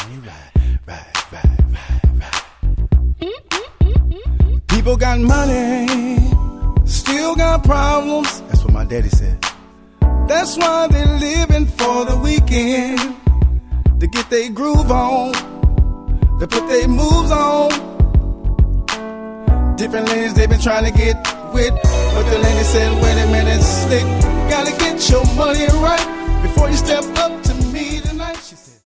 People got money, still got problems. That's what my daddy said. That's why they living for the weekend. To get their groove on, to put their moves on. Different lanes they've been trying to get with, but the lady said, wait a minute, slick. Gotta get your money right before you step up